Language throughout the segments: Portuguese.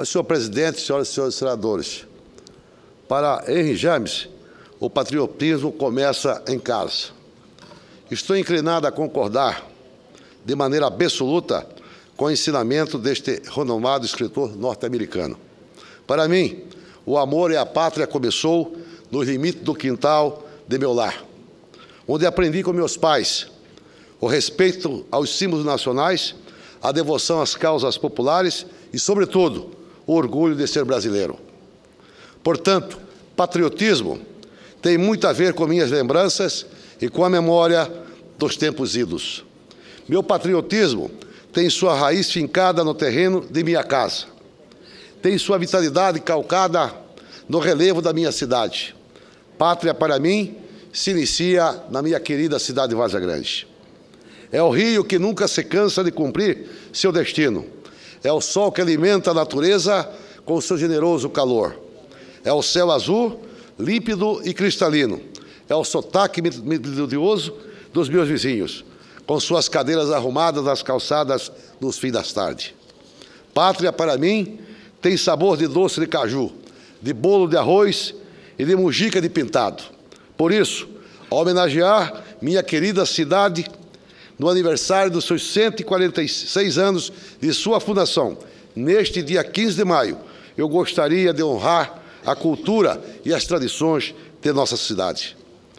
Senhor presidente, senhoras e senhores senadores, para Henry James, o patriotismo começa em casa. Estou inclinado a concordar de maneira absoluta com o ensinamento deste renomado escritor norte-americano. Para mim, o amor e a pátria começou nos limites do quintal de meu lar, onde aprendi com meus pais o respeito aos símbolos nacionais, a devoção às causas populares e, sobretudo, o orgulho de ser brasileiro. Portanto, patriotismo tem muito a ver com minhas lembranças e com a memória dos tempos idos. Meu patriotismo tem sua raiz fincada no terreno de minha casa. Tem sua vitalidade calcada no relevo da minha cidade. Pátria, para mim, se inicia na minha querida cidade de Várzea Grande. É o rio que nunca se cansa de cumprir seu destino. É o sol que alimenta a natureza com seu generoso calor. É o céu azul, límpido e cristalino. É o sotaque melodioso dos meus vizinhos, com suas cadeiras arrumadas nas calçadas nos fins das tardes. Pátria, para mim, tem sabor de doce de caju, de bolo de arroz e de mujica de pintado. Por isso, ao homenagear minha querida cidade no aniversário dos seus 146 anos de sua fundação, neste dia 15 de maio, eu gostaria de honrar a cultura e as tradições de nossa cidade.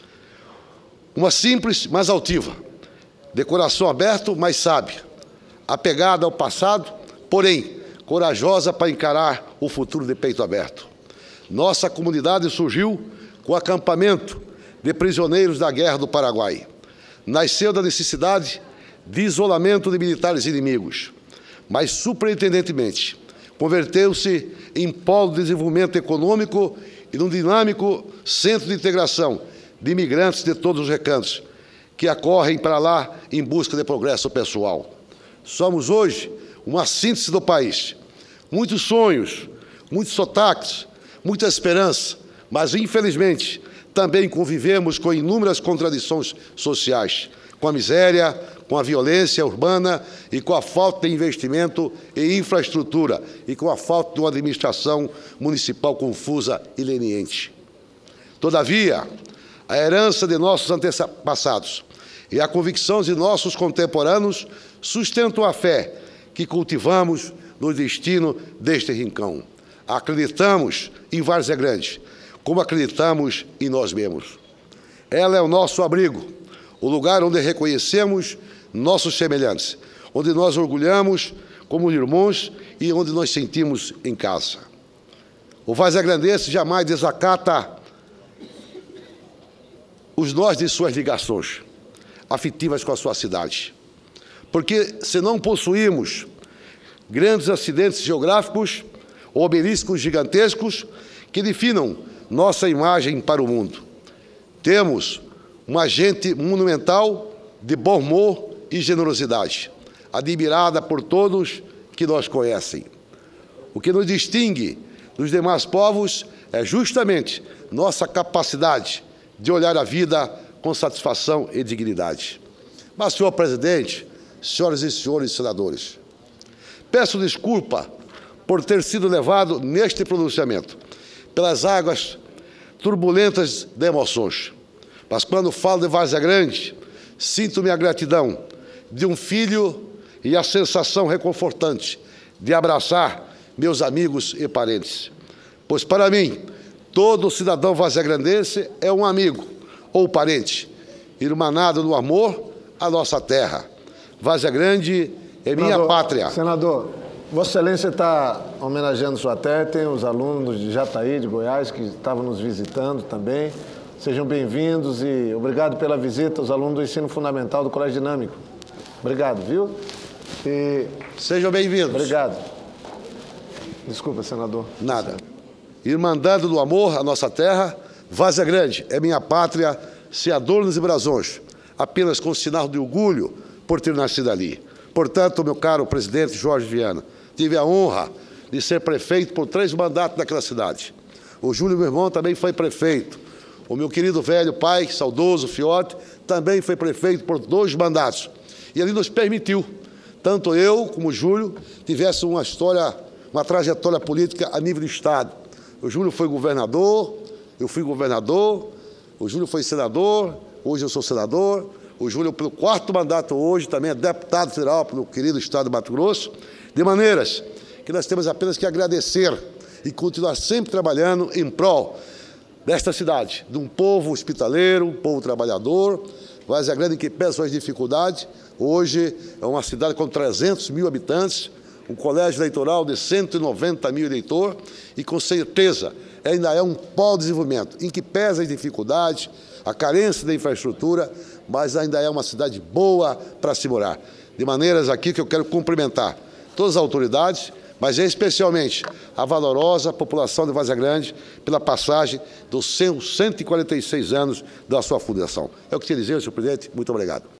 Uma simples, mas altiva, de coração aberto, mas sábia, apegada ao passado, porém corajosa para encarar o futuro de peito aberto. Nossa comunidade surgiu com o acampamento de prisioneiros da Guerra do Paraguai. Nasceu da necessidade de isolamento de militares inimigos, mas, surpreendentemente, converteu-se em polo de desenvolvimento econômico e num dinâmico centro de integração de imigrantes de todos os recantos, que acorrem para lá em busca de progresso pessoal. Somos hoje uma síntese do país. Muitos sonhos, muitos sotaques, muita esperança, mas, infelizmente, também convivemos com inúmeras contradições sociais, com a miséria, com a violência urbana e com a falta de investimento em infraestrutura e com a falta de uma administração municipal confusa e leniente. Todavia, a herança de nossos antepassados e a convicção de nossos contemporâneos sustentam a fé que cultivamos no destino deste rincão. Acreditamos em Várzea Grande, como acreditamos em nós mesmos. Ela é o nosso abrigo, o lugar onde reconhecemos nossos semelhantes, onde nós orgulhamos como irmãos e onde nós sentimos em casa. O vazagrandense jamais desacata os nós de suas ligações afetivas com a sua cidade. Porque se não possuímos grandes acidentes geográficos ou obeliscos gigantescos que definam nossa imagem para o mundo, temos uma gente monumental de bom humor e generosidade, admirada por todos que nós conhecem. O que nos distingue dos demais povos é justamente nossa capacidade de olhar a vida com satisfação e dignidade. Mas, senhor presidente, senhoras e senhores senadores, peço desculpa por ter sido levado neste pronunciamento pelas águas turbulentas de emoções. Mas quando falo de Várzea Grande, sinto minha gratidão de um filho e a sensação reconfortante de abraçar meus amigos e parentes. Pois, para mim, todo cidadão vazagrandense é um amigo ou parente, irmanado no amor à nossa terra. Várzea Grande é minha pátria. Senador, Vossa Excelência está homenageando sua terra, tem os alunos de Jataí, de Goiás, que estavam nos visitando também. Sejam bem-vindos e obrigado pela visita aos alunos do ensino fundamental do Colégio Dinâmico. Obrigado, viu? Sejam bem-vindos. Obrigado. Desculpa, senador. Nada. Irmandade do amor à nossa terra, Várzea Grande é minha pátria, sem adornos e brasões, apenas com sinal de orgulho por ter nascido ali. Portanto, meu caro presidente Jorge Viana, tive a honra de ser prefeito por 3 mandatos daquela cidade. O Júlio, meu irmão, também foi prefeito. O meu querido velho pai, saudoso Fiote, também foi prefeito por 2 mandatos. E ele nos permitiu, tanto eu como o Júlio, tivesse uma história uma trajetória política a nível do Estado. O Júlio foi governador, eu fui governador, o Júlio foi senador, hoje eu sou senador, o Júlio, pelo 4º mandato hoje, também é deputado federal pelo querido Estado de Mato Grosso, de maneiras que nós temos apenas que agradecer e continuar sempre trabalhando em prol desta cidade, de um povo hospitaleiro, um povo trabalhador. Várzea Grande, que pesa suas dificuldades, hoje é uma cidade com 300 mil habitantes, um colégio eleitoral de 190 mil eleitores e, com certeza, ainda é um polo de desenvolvimento, em que pesa as dificuldades, a carência da infraestrutura, mas ainda é uma cidade boa para se morar. De maneiras aqui que eu quero cumprimentar todas as autoridades, mas especialmente a valorosa população de Várzea Grande pela passagem dos seus 146 anos da sua fundação. É o que tinha a dizer, senhor presidente. Muito obrigado.